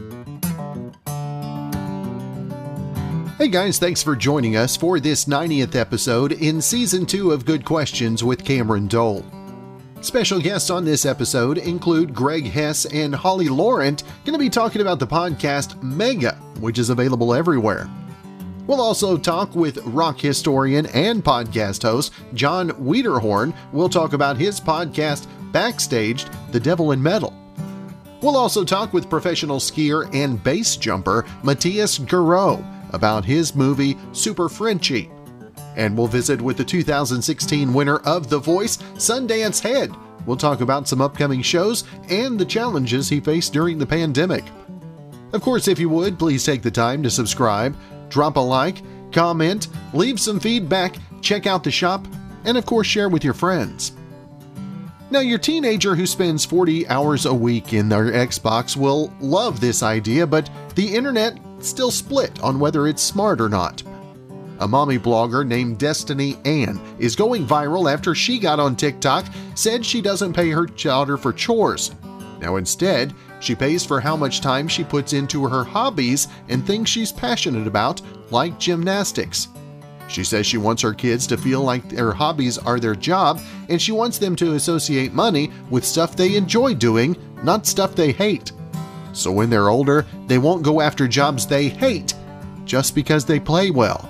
Hey guys, thanks for joining us for this 90th episode in Season 2 of Good Questions with Cameron Dole. Special guests on this episode include Greg Hess and Holly Laurent, going to be talking about the podcast Mega, which is available everywhere. We'll also talk with rock historian and podcast host John Wiederhorn. We'll talk about his podcast Backstaged, The Devil in Metal. We'll also talk with professional skier and base jumper Matthias Garreau about his movie Super Frenchie. And we'll visit with the 2016 winner of The Voice, Sundance Head. We'll talk about some upcoming shows and the challenges he faced during the pandemic. Of course, if you would, please take the time to subscribe, drop a like, comment, leave some feedback, check out the shop, and of course share with your friends. Now, your teenager who spends 40 hours a week in their Xbox will love this idea, but the internet still split on whether it's smart or not. A mommy blogger named Destiny Ann is going viral after she got on TikTok, said she doesn't pay her daughter for chores. Now instead, she pays for how much time she puts into her hobbies and things she's passionate about, like gymnastics. She says she wants her kids to feel like their hobbies are their job, and she wants them to associate money with stuff they enjoy doing, not stuff they hate. So when they're older, they won't go after jobs they hate just because they play well.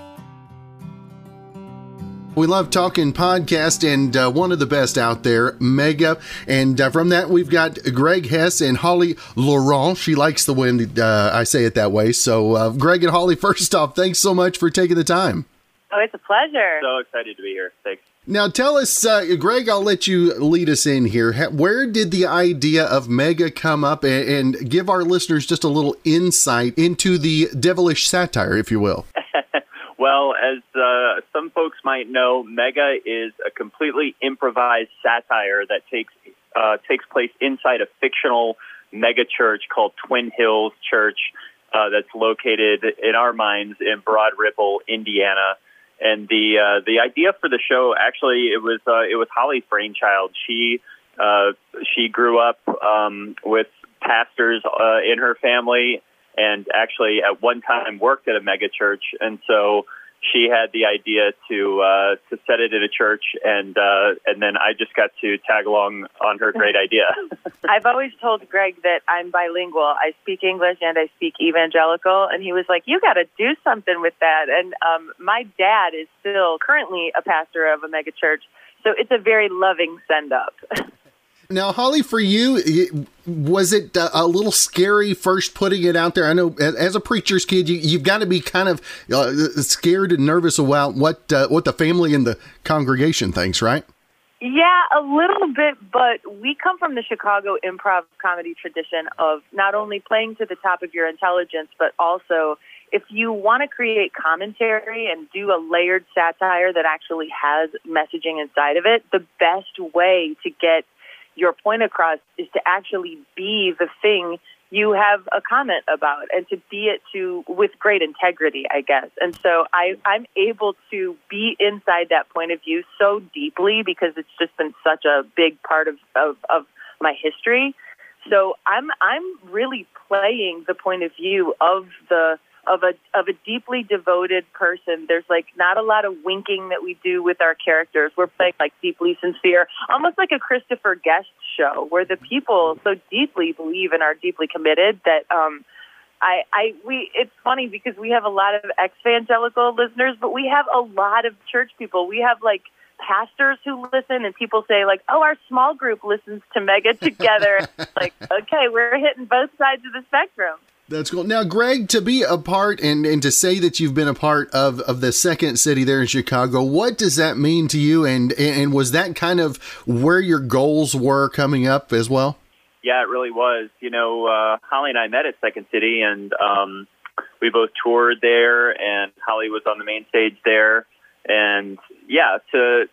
We love talking podcast, and one of the best out there, Mega. And from that, we've got Greg Hess and Holly Laurent. She likes the way I say it that way. So Greg and Holly, first off, thanks so much for taking the time. Oh, it's a pleasure. So excited to be here. Thanks. Now tell us, Greg, I'll let you lead us in here. Where did the idea of Mega come up, and give our listeners just a little insight into the devilish satire, if you will? Well, as some folks might know, Mega is a completely improvised satire that takes place inside a fictional mega church called Twin Hills Church that's located, in our minds, in Broad Ripple, Indiana. And the idea for the show, actually, it was Holly's brainchild. She grew up with pastors in her family, and actually at one time worked at a mega church. And so she had the idea to set it in a church, and then I just got to tag along on her great idea. I've always told Greg that I'm bilingual. I speak English and I speak evangelical, and he was like, "You got to do something with that." And my dad is still currently a pastor of a mega church, so it's a very loving send-up. Now, Holly, for you, was it a little scary first putting it out there? I know as a preacher's kid, you've got to be kind of scared and nervous about what the family and the congregation thinks, right? Yeah, a little bit, but we come from the Chicago improv comedy tradition of not only playing to the top of your intelligence, but also if you want to create commentary and do a layered satire that actually has messaging inside of it, the best way to get your point across is to actually be the thing you have a comment about, and to be it with great integrity, I guess. And so I'm able to be inside that point of view so deeply because it's just been such a big part of my history. So I'm really playing the point of view of a deeply devoted person. There's like not a lot of winking that we do with our characters. We're playing like deeply sincere, almost like a Christopher Guest show where the people so deeply believe and are deeply committed that it's funny because we have a lot of ex-evangelical listeners, but we have a lot of church people. We have like pastors who listen, and people say like, "Oh, our small group listens to Mega together." Like, okay, we're hitting both sides of the spectrum. That's cool. Now, Greg, to be a part and to say that you've been a part of the second city there in Chicago, what does that mean to you? And was that kind of where your goals were coming up as well? Yeah, it really was. You know, Holly and I met at Second City, and we both toured there, and Holly was on the main stage there. And yeah, to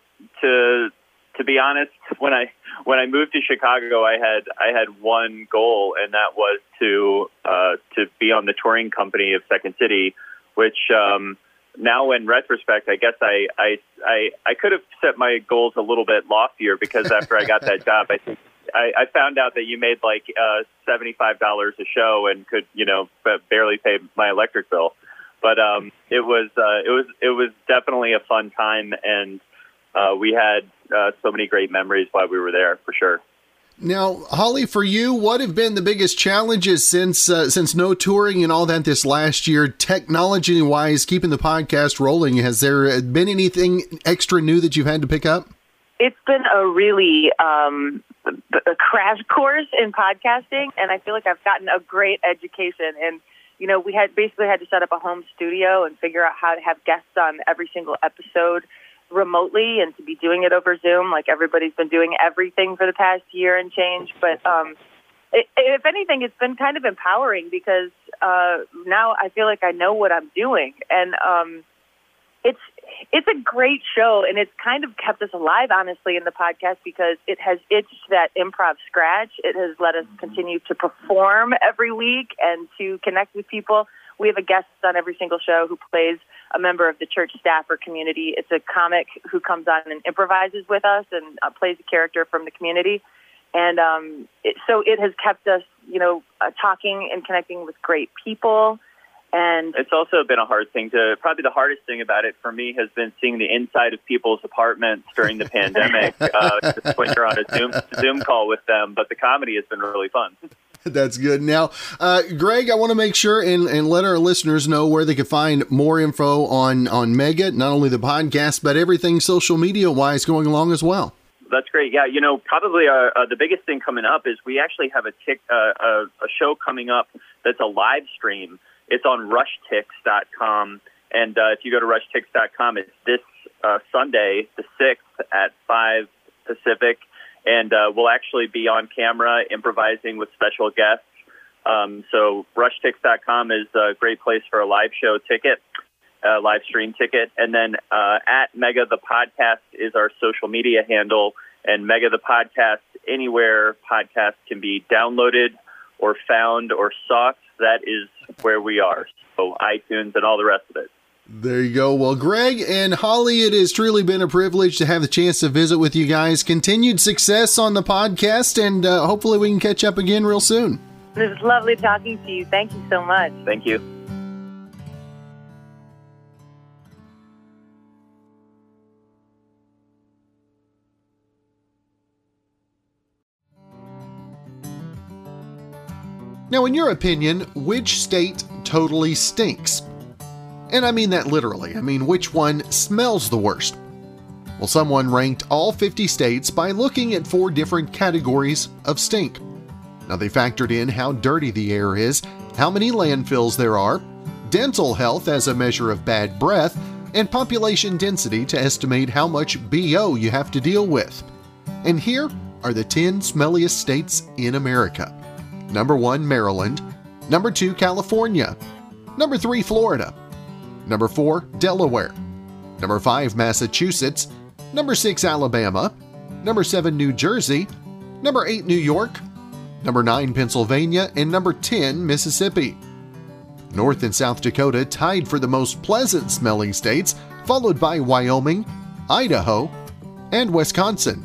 be honest, when I moved to Chicago, I had one goal, and that was to be on the touring company of Second City, which now in retrospect, I guess I could have set my goals a little bit loftier, because after I got that job, I think I found out that you made like $75 a show and could, barely pay my electric bill. But it was definitely a fun time, and we had so many great memories while we were there, for sure. Now, Holly, for you, what have been the biggest challenges since no touring and all that this last year, technology-wise, keeping the podcast rolling? Has there been anything extra new that you've had to pick up? It's been a really a crash course in podcasting, and I feel like I've gotten a great education. And, we had to set up a home studio and figure out how to have guests on every single episode remotely and to be doing it over Zoom, like everybody's been doing everything for the past year and change. But if anything, it's been kind of empowering because now I feel like I know what I'm doing. And it's a great show, and it's kind of kept us alive, honestly, in the podcast because it has itched that improv scratch. It has let us continue to perform every week and to connect with people. We have a guest on every single show who plays a member of the church staff or community. It's a comic who comes on and improvises with us and plays a character from the community. And so it has kept us, talking and connecting with great people. And it's also been a hard thing probably the hardest thing about it for me has been seeing the inside of people's apartments during the pandemic, just when you're on a Zoom call with them. But the comedy has been really fun. That's good. Now, Greg, I want to make sure and let our listeners know where they can find more info on Mega, not only the podcast, but everything social media wise going along as well. That's great. Yeah, probably the biggest thing coming up is we actually have a show coming up that's a live stream. It's on rushtix.com. And if you go to rushtix.com, it's this Sunday, the 6th at 5 Pacific. And we'll actually be on camera improvising with special guests. So rushtix.com is a great place for a live show ticket, live stream ticket. And then at Mega the Podcast is our social media handle. And Mega the Podcast, anywhere podcasts can be downloaded or found or sought, that is where we are. So iTunes and all the rest of it. There you go. Well, Greg and Holly, it has truly been a privilege to have the chance to visit with you guys. Continued success on the podcast, and hopefully we can catch up again real soon. It was lovely talking to you. Thank you so much. Thank you. Now, in your opinion, which state totally stinks? And I mean that literally. I mean, which one smells the worst? Well, someone ranked all 50 states by looking at 4 different categories of stink. Now, they factored in how dirty the air is, how many landfills there are, dental health as a measure of bad breath, and population density to estimate how much BO you have to deal with. And here are the 10 smelliest states in America. Number 1, Maryland. Number 2, California. Number 3, Florida. Number 4, Delaware. Number 5, Massachusetts. Number 6, Alabama. Number 7, New Jersey. Number 8, New York. Number 9, Pennsylvania. And number 10, Mississippi. North and South Dakota tied for the most pleasant smelling states, followed by Wyoming, Idaho, and Wisconsin.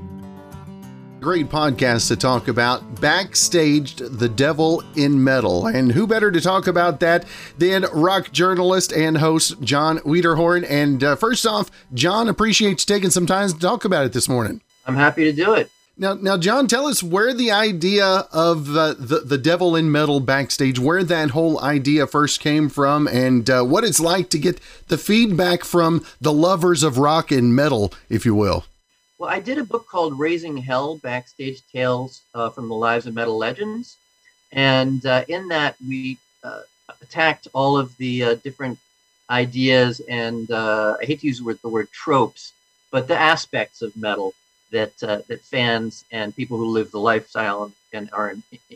Great podcast to talk about Backstaged the Devil in Metal. And who better to talk about that than rock journalist and host John Wiederhorn. And first off, John, appreciate you taking some time to talk about it this morning. I'm happy to do it. Now, John, tell us where the idea of the Devil in Metal Backstage, where that whole idea first came from, and what it's like to get the feedback from the lovers of rock and metal, if you will. Well, I did a book called Raising Hell, Backstage Tales from the Lives of Metal Legends. And in that, we attacked all of the different ideas and I hate to use the word tropes, but the aspects of metal that fans and people who live the lifestyle and are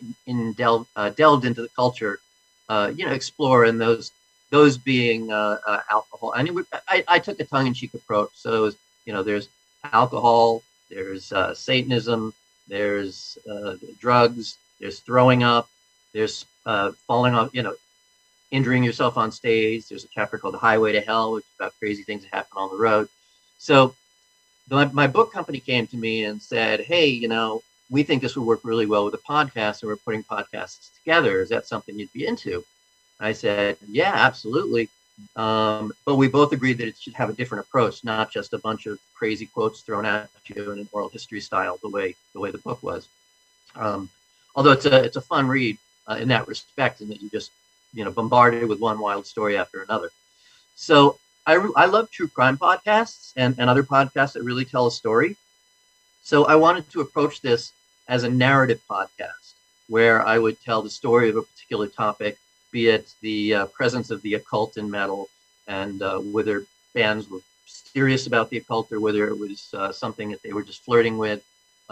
delved into the culture, explore. And those being alcohol. And I took a tongue-in-cheek approach. So, it was, there's alcohol, there's Satanism, there's drugs, there's throwing up, there's falling off, injuring yourself on stage. There's a chapter called The Highway to Hell, which is about crazy things that happen on the road. So my book company came to me and said, hey, we think this would work really well with a podcast, and we're putting podcasts together. Is that something you'd be into? I said, yeah, absolutely. But we both agreed that it should have a different approach, not just a bunch of crazy quotes thrown at you in an oral history style, the way the book was. Although it's a fun read in that respect, in that you just bombarded with one wild story after another. So I love true crime podcasts and other podcasts that really tell a story. So I wanted to approach this as a narrative podcast, where I would tell the story of a particular topic, be it the presence of the occult in metal, and whether bands were serious about the occult or whether it was something that they were just flirting with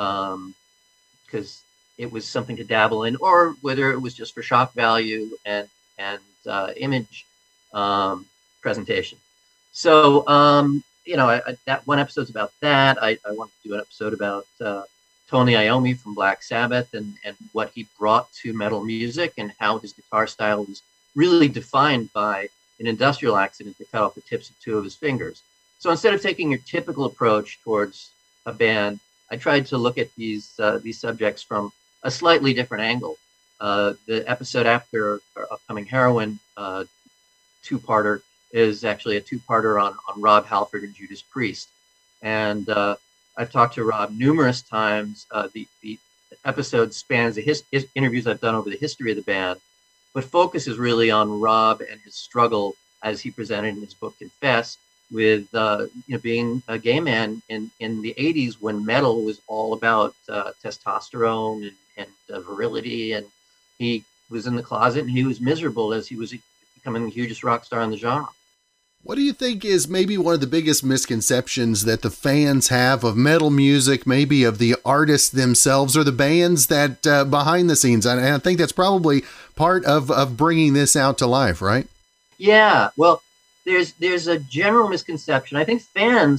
because it was something to dabble in, or whether it was just for shock value and image presentation. So, that one episode's about that. I wanted to do an episode about Tony Iommi from Black Sabbath and what he brought to metal music, and how his guitar style was really defined by an industrial accident that cut off the tips of two of his fingers. So instead of taking your typical approach towards a band, I tried to look at these subjects from a slightly different angle. The episode after our upcoming Heroin two-parter is actually a two-parter on Rob Halford and Judas Priest. And I've talked to Rob numerous times. The episode spans his interviews I've done over the history of the band, but focuses really on Rob and his struggle, as he presented in his book Confess, with being a gay man in the 80s, when metal was all about testosterone and virility, and he was in the closet and he was miserable as he was becoming the hugest rock star in the genre. What do you think is maybe one of the biggest misconceptions that the fans have of metal music, maybe of the artists themselves or the bands that behind the scenes? And I think that's probably part of bringing this out to life, right? Yeah, well, there's a general misconception. I think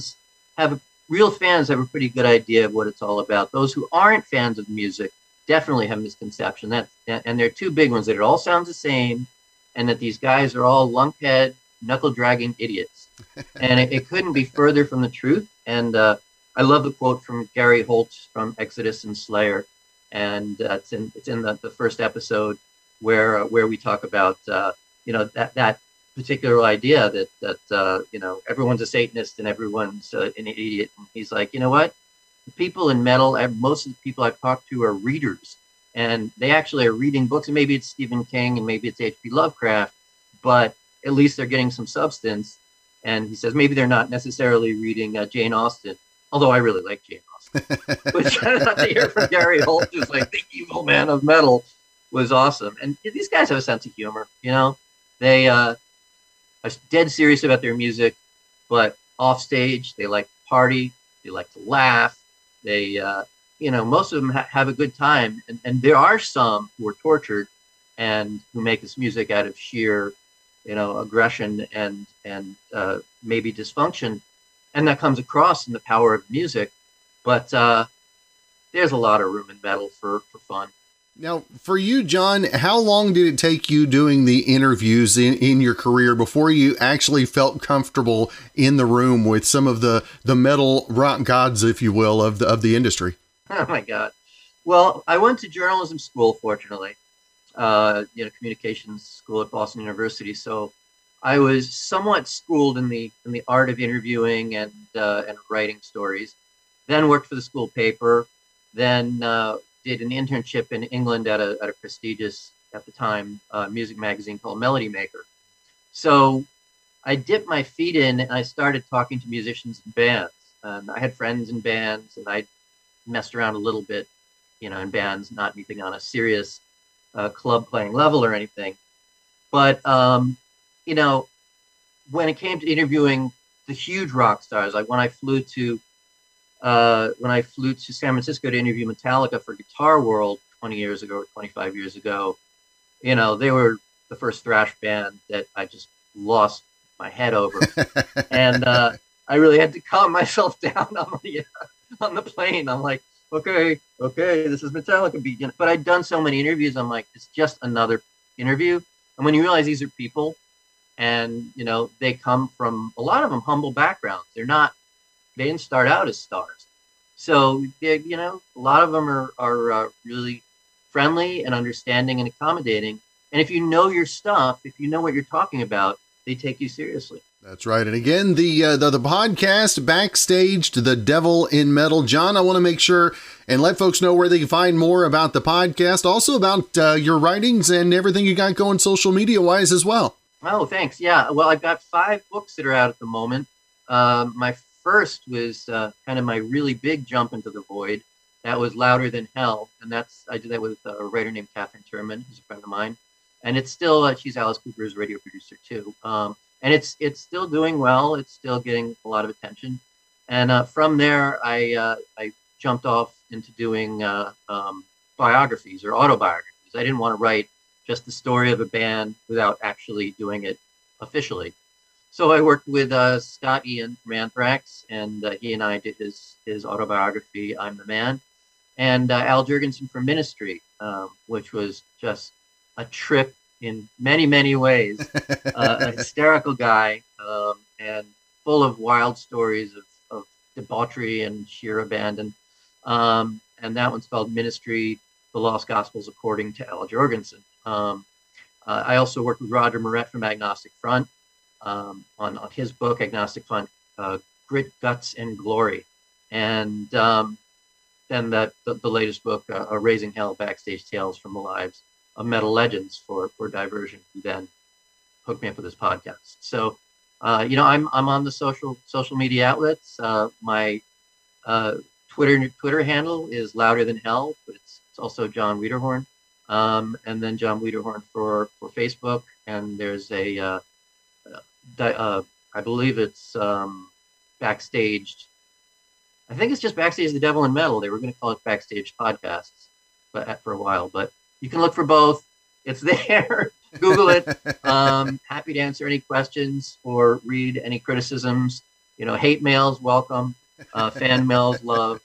real fans have a pretty good idea of what it's all about. Those who aren't fans of music definitely have a misconception. And there are two big ones: that it all sounds the same, and that these guys are all lunkhead, knuckle-dragging idiots. And it couldn't be further from the truth. And I love the quote from Gary Holtz from Exodus and Slayer, and it's in the first episode where we talk about that particular idea that everyone's a Satanist and everyone's an idiot. And he's like, you know what? The people in metal, most of the people I've talked to are readers, and they actually are reading books. And maybe it's Stephen King and maybe it's H.P. Lovecraft, but at least they're getting some substance. And he says maybe they're not necessarily reading Jane Austen, although I really like Jane Austen. But to hear from Gary Holt, who's like the evil man of metal, was awesome. And these guys have a sense of humor. They are dead serious about their music, but off stage they like to party, they like to laugh. They, most of them have a good time. And there are some who are tortured and who make this music out of sheer aggression and maybe dysfunction, and that comes across in the power of music. But there's a lot of room in metal for fun. Now, for you, John, how long did it take you doing the interviews in your career before you actually felt comfortable in the room with some of the metal rock gods, if you will, of the industry? Oh my God! Well, I went to journalism school, fortunately. Communications school at Boston University. So I was somewhat schooled in the art of interviewing and writing stories. Then worked for the school paper. Then did an internship in England at a prestigious, at the time, music magazine called Melody Maker. So I dipped my feet in and I started talking to musicians and bands. I had friends in bands, and I messed around a little bit, in bands, not anything on a serious club playing level or anything. But, when it came to interviewing the huge rock stars, like when I flew to San Francisco to interview Metallica for Guitar World 20 years ago or 25 years ago, they were the first thrash band that I just lost my head over. And I really had to calm myself down on the plane. I'm like, okay, this is Metallica beat. But I'd done so many interviews, I'm like, it's just another interview. And when you realize these are people, and they come from, a lot of them, humble backgrounds. They didn't start out as stars. So, yeah, a lot of them are really friendly and understanding and accommodating. And if you know your stuff, if you know what you're talking about, they take you seriously. That's right. And again, the podcast, Backstage to the Devil in Metal. John, I want to make sure and let folks know where they can find more about the podcast, also about your writings and everything you got going social media wise as well. Oh, thanks. Yeah. Well, I've got 5 books that are out at the moment. My first was kind of my really big jump into the void. That was Louder Than Hell. And I did that with a writer named Catherine Turman, who's a friend of mine. And it's still, she's Alice Cooper's radio producer too. And it's still doing well. It's still getting a lot of attention. And from there, I jumped off into doing biographies or autobiographies. I didn't want to write just the story of a band without actually doing it officially. So I worked with Scott Ian from Anthrax, and he and I did his autobiography, I'm the Man, and Al Jurgensen from Ministry, which was just a trip in many, many ways. A hysterical guy, and full of wild stories of debauchery and sheer abandon. And that one's called Ministry, The Lost Gospels According to Al Jurgensen. I also worked with Roger Moret from Agnostic Front on his book, Agnostic Front, Grit, Guts, and Glory. And then the latest book, Raising Hell, Backstage Tales from the Lives of Metal Legends for Diversion, who then hooked me up with this podcast. So, I'm on the social media outlets. My Twitter handle is Louder Than Hell, but it's also John Wiederhorn. And then John Wiederhorn for Facebook. And there's I believe it's Backstage. I think it's just Backstage the Devil in Metal. They were going to call it Backstage Podcasts for a while, but you can look for both. It's there. Google it. Happy to answer any questions or read any criticisms. Hate mails, welcome. Fan mails, loved.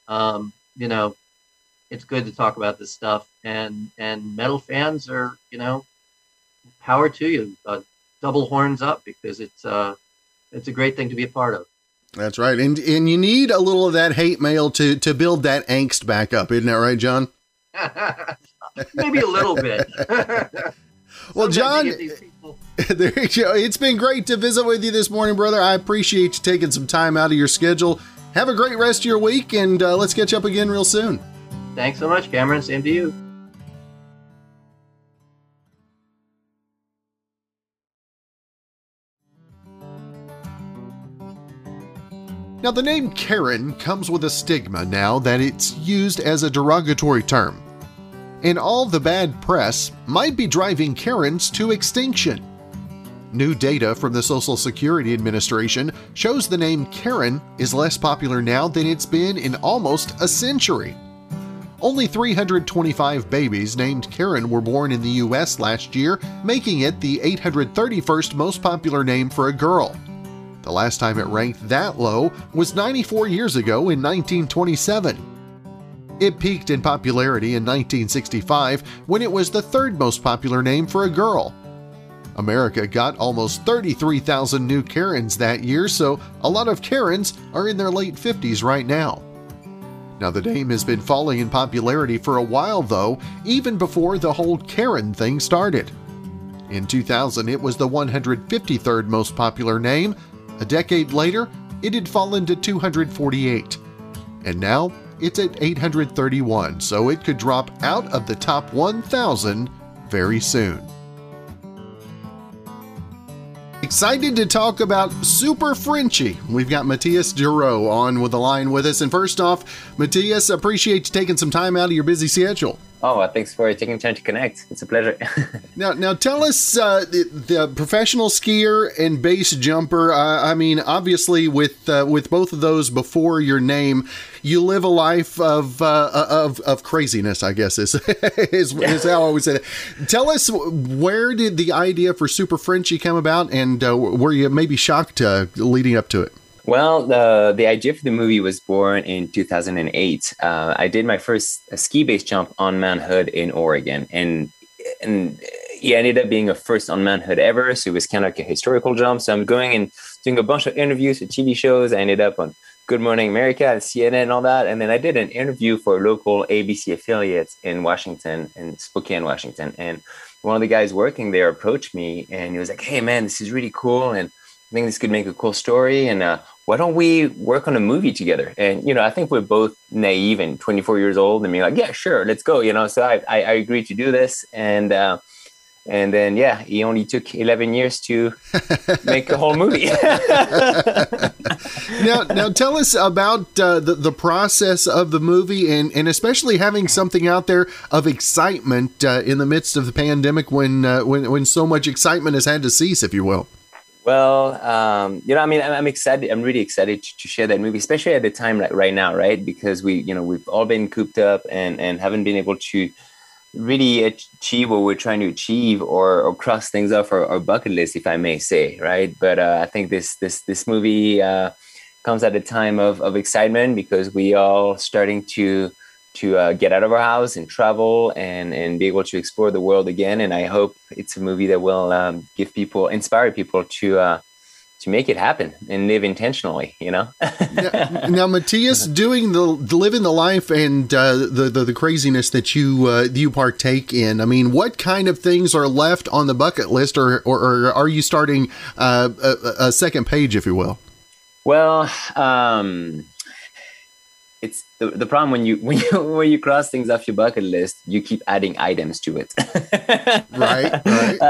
It's good to talk about this stuff. And metal fans are, power to you. Double horns up, because it's a great thing to be a part of. That's right. And you need a little of that hate mail to build that angst back up. Isn't that right, John? Maybe a little bit. Well, John, there you go. It's been great to visit with you this morning, brother. I appreciate you taking some time out of your schedule. Have a great rest of your week, and let's catch up again real soon. Thanks so much, Cameron. Same to you. Now, the name Karen comes with a stigma now that it's used as a derogatory term. And all the bad press might be driving Karens to extinction. New data from the Social Security Administration shows the name Karen is less popular now than it's been in almost a century. Only 325 babies named Karen were born in the U.S. last year, making it the 831st most popular name for a girl. The last time it ranked that low was 94 years ago in 1927. It peaked in popularity in 1965 when it was the 3rd most popular name for a girl. America got almost 33,000 new Karens that year, so a lot of Karens are in their late 50s right now. Now, the name has been falling in popularity for a while, though, even before the whole Karen thing started. In 2000, it was the 153rd most popular name. A decade later, it had fallen to 248. And now, it's at 831, so it could drop out of the top 1,000 very soon. Excited to talk about Super Frenchy. We've got Matthias Giroux on with the line with us. And first off, Matthias, appreciate you taking some time out of your busy schedule. Oh, thanks for taking time to connect. It's a pleasure. Now tell us, the professional skier and base jumper. I mean, obviously, with both of those before your name, you live a life of craziness, I guess is how I always say it. Tell us, where did the idea for Super Frenchy come about, and were you maybe shocked leading up to it? Well, the idea for the movie was born in 2008. I did my first ski base jump on Mount Hood in Oregon, and it ended up being a first on Mount Hood ever. So it was kind of like a historical jump. So I'm going and doing a bunch of interviews for TV shows. I ended up on Good Morning America and CNN and all that. And then I did an interview for local ABC affiliates in Washington, in Spokane, Washington. And one of the guys working there approached me and he was like, hey, man, this is really cool. And I think this could make a cool story. And why don't we work on a movie together? And, I think we're both naive and 24 years old and we're like, yeah, sure, let's go. So I agreed to do this. And then, it only took 11 years to make a whole movie. Now tell us about the process of the movie and especially having something out there of excitement in the midst of the pandemic when so much excitement has had to cease, if you will. Well, I'm excited. I'm really excited to share that movie, especially at the time like right now, right? Because we've all been cooped up and haven't been able to really achieve what we're trying to achieve or cross things off our bucket list, if I may say, right? But I think this movie comes at a time of excitement because we all starting to get out of our house and travel and be able to explore the world again. And I hope it's a movie that will inspire people to make it happen and live intentionally, Now, Matthias, living the life and the craziness that you partake in. I mean, what kind of things are left on the bucket list, or are you starting a second page, if you will? Well, it's the problem when you cross things off your bucket list, you keep adding items to it. Right.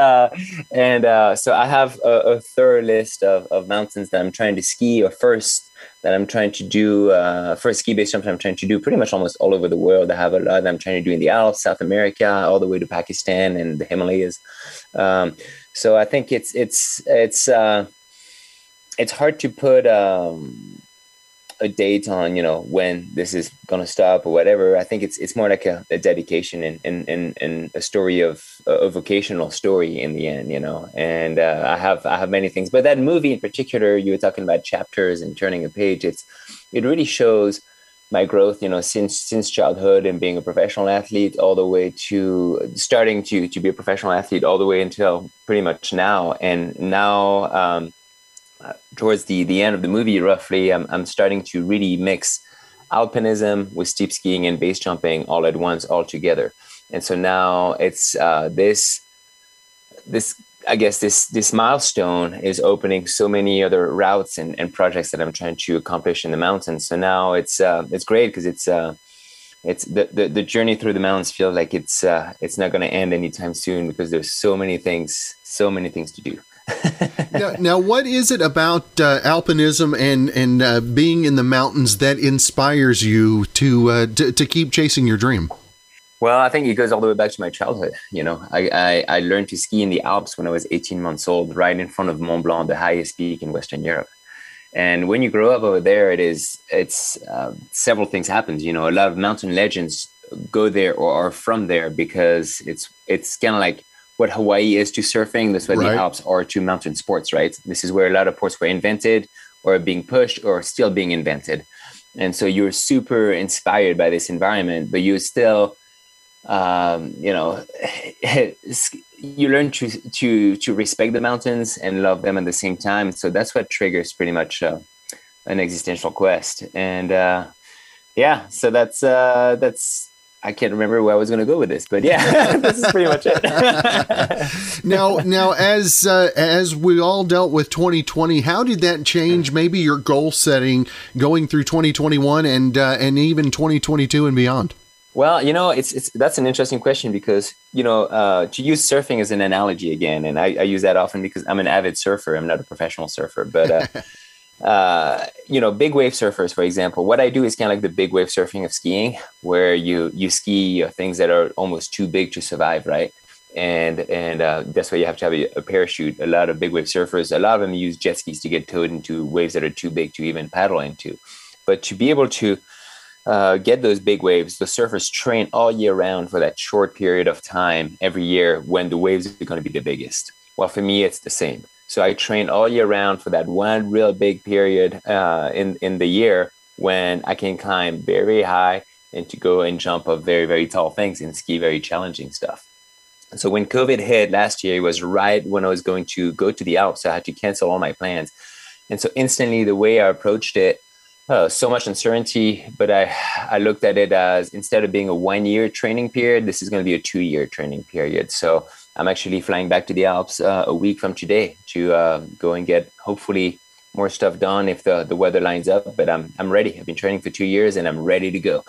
So I have a third list of mountains that I'm trying to ski, or first that I'm trying to do, first ski-based jumps I'm trying to do pretty much almost all over the world. I have a lot that I'm trying to do in the Alps, South America, all the way to Pakistan and the Himalayas. So I think it's hard to put a date on, when this is going to stop or whatever. I think it's more like a dedication and a story of a vocational story in the end, and I have many things, but that movie in particular, you were talking about chapters and turning a page. It really shows my growth, since childhood and being a professional athlete all the way to starting to be a professional athlete all the way until pretty much now. And now, towards the end of the movie, roughly, I'm starting to really mix alpinism with steep skiing and base jumping all at once, all together. And so now it's this milestone is opening so many other routes and projects that I'm trying to accomplish in the mountains. So now it's great because it's the journey through the mountains feels like it's not going to end anytime soon because there's so many things to do. Now, what is it about alpinism and being in the mountains that inspires you to keep chasing your dream? Well, I think it goes all the way back to my childhood. I learned to ski in the Alps when I was 18 months old, right in front of Mont Blanc, the highest peak in Western Europe. And when you grow up over there, it's several things happen. A lot of mountain legends go there or are from there because it's kind of like what Hawaii is to surfing. That's what the Alps are to mountain sports, right? This is where a lot of sports were invented or being pushed or still being invented. And so you're super inspired by this environment, but you still, you learn to respect the mountains and love them at the same time. So that's what triggers pretty much an existential quest. And so that's I can't remember where I was going to go with this, but this is pretty much it. Now, as we all dealt with 2020, how did that change maybe your goal setting going through 2021 and even 2022 and beyond? Well, that's an interesting question because, to use surfing as an analogy again, and I use that often because I'm an avid surfer. I'm not a professional surfer, but big wave surfers, for example, what I do is kind of like the big wave surfing of skiing, where you ski things that are almost too big to survive, right? And that's why you have to have a parachute. A lot of big wave surfers, a lot of them use jet skis to get towed into waves that are too big to even paddle into. But to be able to get those big waves, the surfers train all year round for that short period of time every year when the waves are going to be the biggest. Well, for me, it's the same. So I train all year round for that one real big period in the year when I can climb very, very high and to go and jump up very, very tall things and ski very challenging stuff. So when COVID hit last year, it was right when I was going to go to the Alps. So I had to cancel all my plans. And so instantly the way I approached it So much uncertainty, but I looked at it as, instead of being a 1-year training period, this is going to be a 2-year training period. So I'm actually flying back to the Alps a week from today to go and get hopefully more stuff done if the weather lines up. But I'm ready. I've been training for 2 years and I'm ready to go.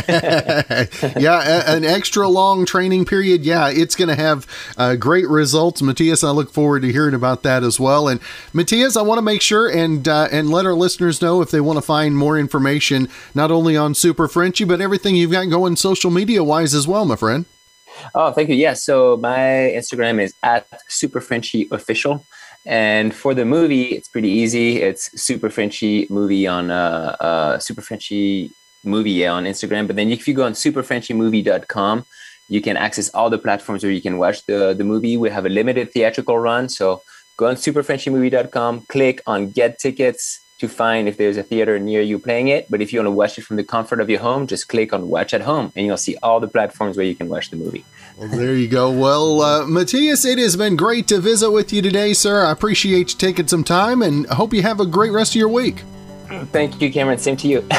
Yeah, an extra long training period. Yeah, it's going to have great results. Matthias, I look forward to hearing about that as well. And Matthias, I want to make sure and let our listeners know if they want to find more information, not only on Super Frenchy, but everything you've got going social media wise as well, my friend. Oh, thank you. Yeah. So my Instagram is @SuperFrenchyOfficial. And for the movie, it's pretty easy. It's Super Frenchy Movie on Super Frenchy Movie on Instagram. But then if you go on superfrenchymovie.com, you can access all the platforms where you can watch the movie. We have a limited theatrical run. So go on superfrenchymovie.com, click on Get Tickets to find if there's a theater near you playing it. But if you want to watch it from the comfort of your home, just click on Watch at Home and you'll see all the platforms where you can watch the movie. Well, there you go. Well, Matthias, it has been great to visit with you today, sir. I appreciate you taking some time and I hope you have a great rest of your week. Thank you, Cameron. Same to you.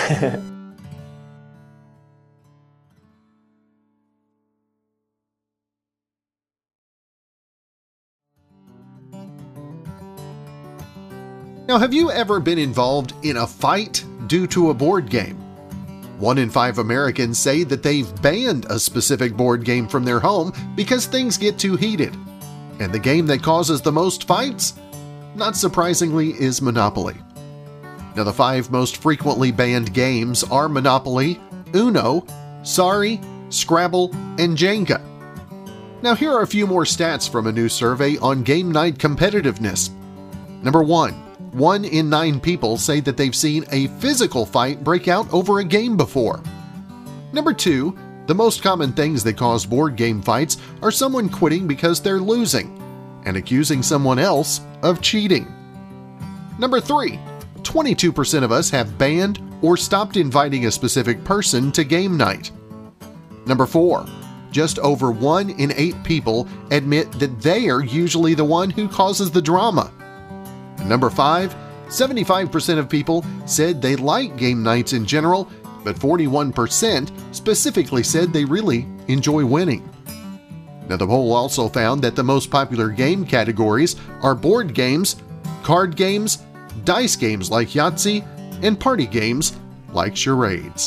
Now, have you ever been involved in a fight due to a board game? 1 in 5 Americans say that they've banned a specific board game from their home because things get too heated. And the game that causes the most fights, not surprisingly, is Monopoly. Now, the 5 most frequently banned games are Monopoly, Uno, Sorry, Scrabble, and Jenga. Now, here are a few more stats from a new survey on game night competitiveness. Number 1 in 9 people say that they've seen a physical fight break out over a game before. Number 2, the most common things that cause board game fights are someone quitting because they're losing and accusing someone else of cheating. Number 3, 22% of us have banned or stopped inviting a specific person to game night. Number 4, just over 1 in 8 people admit that they are usually the one who causes the drama. Number 5, 75% of people said they like game nights in general, but 41% specifically said they really enjoy winning. Now, the poll also found that the most popular game categories are board games, card games, dice games like Yahtzee, and party games like charades.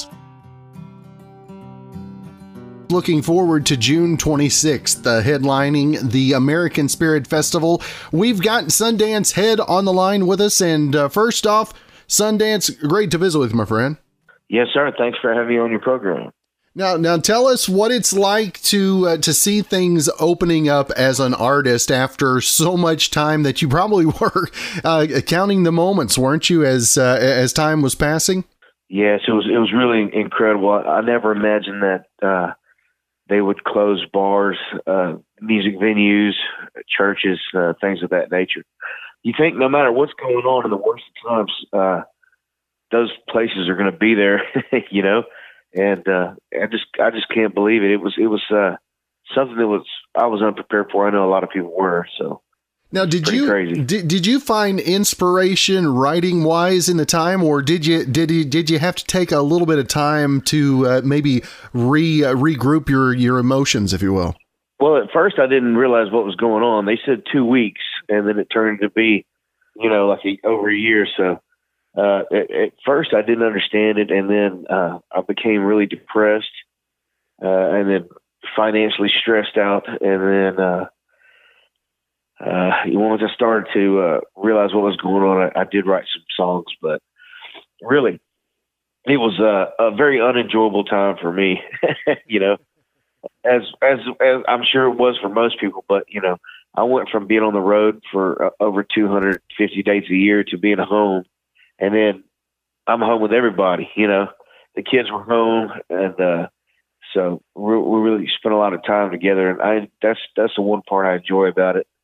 Looking forward to June 26th, headlining the American Spirit Festival. We've got Sundance Head on the line with us. And first off, Sundance, great to visit with you, my friend. Yes, sir. Thanks for having me on your program. Now tell us what it's like to see things opening up as an artist after so much time that you probably were counting the moments, weren't you, as time was passing? Yes, it was really incredible. I never imagined that they would close bars, music venues, churches, things of that nature. You think no matter what's going on in the worst of times, those places are going to be there, you know. And I just can't believe it. It was something that I was unprepared for. I know a lot of people were. So now, did you find inspiration writing wise in the time, or did you have to take a little bit of time to maybe regroup your emotions, if you will? Well, at first I didn't realize what was going on. They said 2 weeks, and then it turned to be, like over a year. So at first I didn't understand it, and then I became really depressed, and then financially stressed out, and then once I started to realize what was going on, I did write some songs, but really, it was a very unenjoyable time for me, as I'm sure it was for most people. But I went from being on the road for over 250 days a year to being home, and then I'm home with everybody. The kids were home, and so we really spent a lot of time together, and that's the one part I enjoy about it.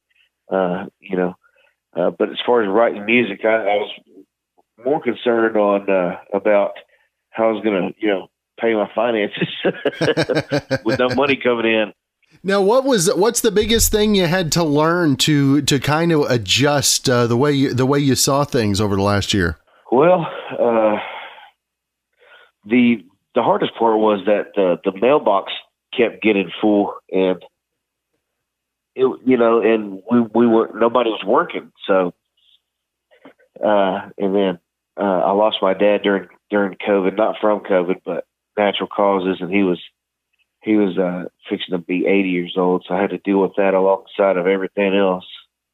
But as far as writing music, I was more concerned on about how I was going to, pay my finances with no money coming in. Now, what's the biggest thing you had to learn to kind of adjust the way you saw things over the last year? Well, the hardest part was that the mailbox kept getting full, and we were nobody was working. So, and then I lost my dad during COVID, not from COVID, but natural causes, and he was fixing to be 80 years old, so I had to deal with that alongside of everything else.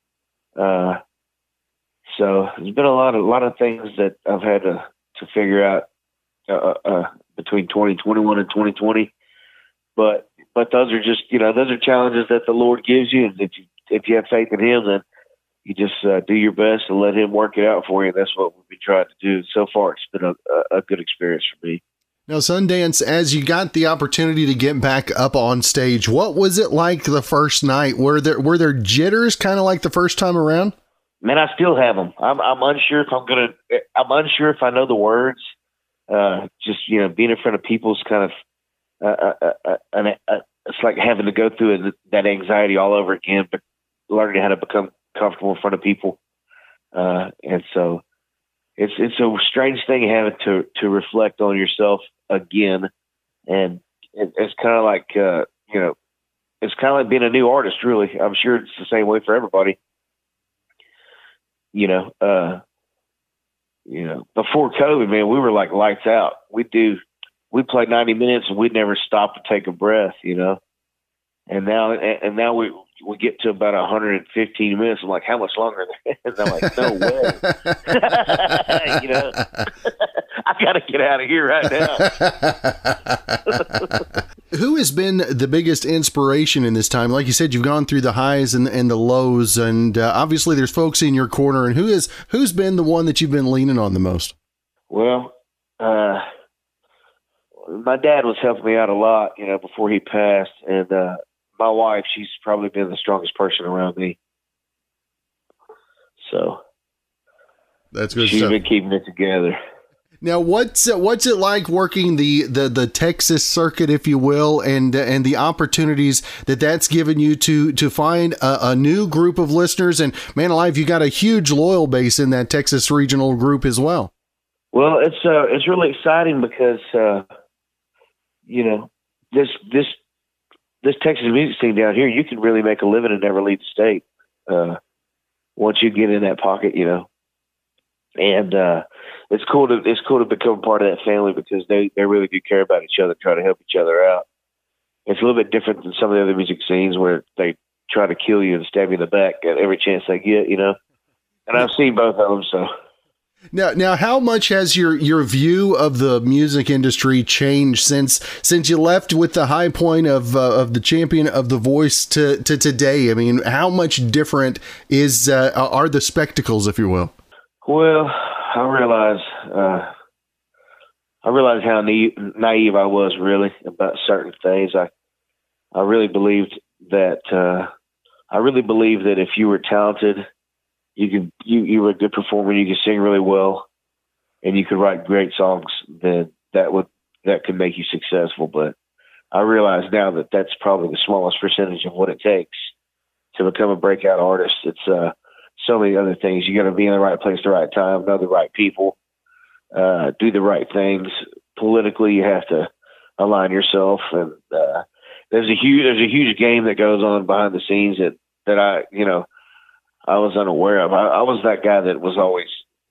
So there's been a lot of things that I've had to figure out between 2021 and 2020, but those are just those are challenges that the Lord gives you, and if you have faith in Him, then you just do your best and let Him work it out for you. That's what we've been trying to do. So far, it's been a good experience for me. Now, Sundance, as you got the opportunity to get back up on stage, what was it like the first night? Were there jitters, kind of like the first time around? Man, I still have them. I'm unsure if I'm unsure if I know the words. Just being in front of people is kind of it's like having to go through that anxiety all over again, but learning how to become comfortable in front of people. And so it's a strange thing having to reflect on yourself again, and it's kind of like it's kind of like being a new artist. Really, I'm sure it's the same way for everybody. Before COVID, man, we were like lights out. We played 90 minutes and we'd never stop to take a breath, And now we get to about 115 minutes. I'm like, how much longer? And I'm like, no way. I got to get out of here right now. Who has been the biggest inspiration in this time? Like you said, you've gone through the highs and the lows, and obviously there's folks in your corner. And who's been the one that you've been leaning on the most? Well, my dad was helping me out a lot, before he passed, and my wife, she's probably been the strongest person around me. So that's good. She's been keeping it together. Now, what's it like working the Texas circuit, if you will, and the opportunities that's given you to find a new group of listeners? And man alive, you got a huge loyal base in that Texas regional group as well. Well, it's really exciting because this Texas music scene down here, you can really make a living and never leave the state once you get in that pocket, And it's cool to become part of that family because they really do care about each other, try to help each other out. It's a little bit different than some of the other music scenes where they try to kill you and stab you in the back at every chance they get, And I've seen both of them, so. Now, how much has your view of the music industry changed since you left with the high point of the champion of The Voice to today? I mean, how much different are the spectacles, if you will? Well, I realize how naive I was really about certain things. I really believed that if you were talented, you were a good performer, you could sing really well, and you could write great songs, then that could make you successful. But I realize now that that's probably the smallest percentage of what it takes to become a breakout artist. It's so many other things. You got to be in the right place at the right time, know the right people, do the right things. Politically, you have to align yourself, and there's a huge game that goes on behind the scenes that I was unaware of. I was that guy that was always,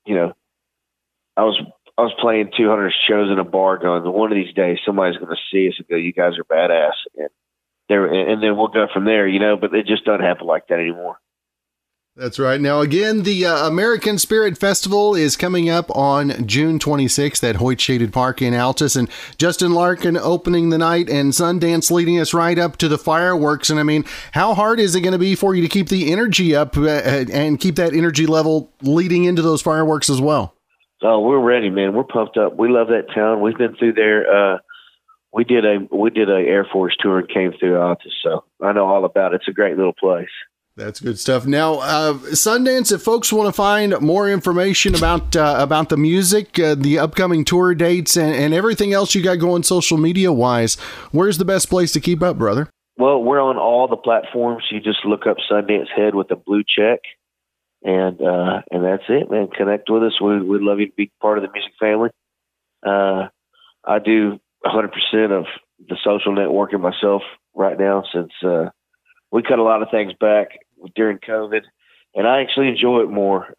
I was playing 200 shows in a bar going, one of these days somebody's going to see us and go, you guys are badass. And then we'll go from there, but it just doesn't happen like that anymore. That's right. Now, again, the American Spirit Festival is coming up on June 26th at Hoyt Shaded Park in Altus, and Justin Larkin opening the night and Sundance leading us right up to the fireworks. And I mean, how hard is it going to be for you to keep the energy up and keep that energy level leading into those fireworks as well? Oh, we're ready, man. We're pumped up. We love that town. We've been through there. We did a Air Force tour and came through Altus, so I know all about it. It's a great little place. That's good stuff. Now, Sundance, if folks want to find more information about the music, the upcoming tour dates, and everything else you got going social media wise, where's the best place to keep up, brother? Well, we're on all the platforms. You just look up Sundance Head with a blue check, and that's it, man. Connect with us. We'd love you to be part of the music family. I do 100% of the social networking myself right now, since we cut a lot of things back during COVID, and I actually enjoy it more.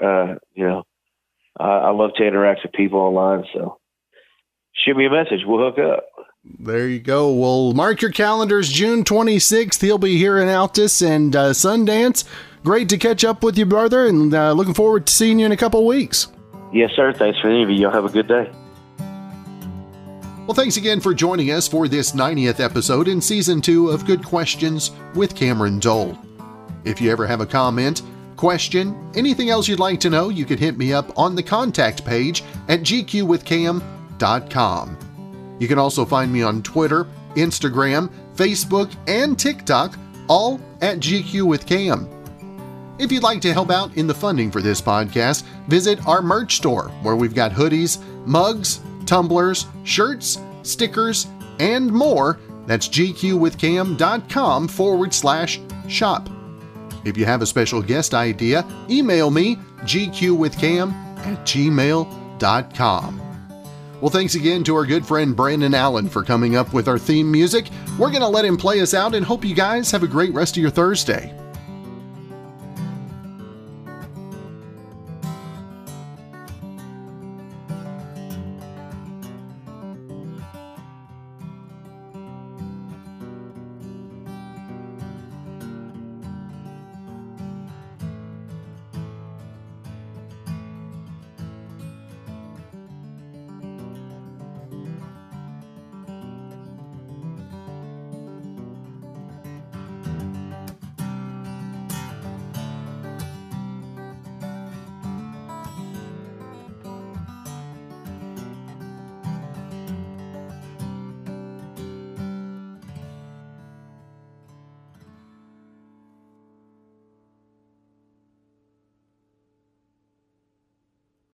I love to interact with people online, so shoot me a message. We'll hook up. There you go. Well, mark your calendars, June 26th. He'll be here in Altus and Sundance. Great to catch up with you, brother, and looking forward to seeing you in a couple of weeks. Yes, sir. Thanks for the interview. Y'all have a good day. Well, thanks again for joining us for this 90th episode in Season 2 of Good Questions with Cameron Dole. If you ever have a comment, question, anything else you'd like to know, you could hit me up on the contact page at gqwithcam.com. You can also find me on Twitter, Instagram, Facebook, and TikTok, all at GQWithCam. If you'd like to help out in the funding for this podcast, visit our merch store where we've got hoodies, mugs, tumblers, shirts, stickers, and more. That's gqwithcam.com/shop. If you have a special guest idea, email me, gqwithcam@gmail.com. Well, thanks again to our good friend Brandon Allen for coming up with our theme music. We're going to let him play us out and hope you guys have a great rest of your Thursday.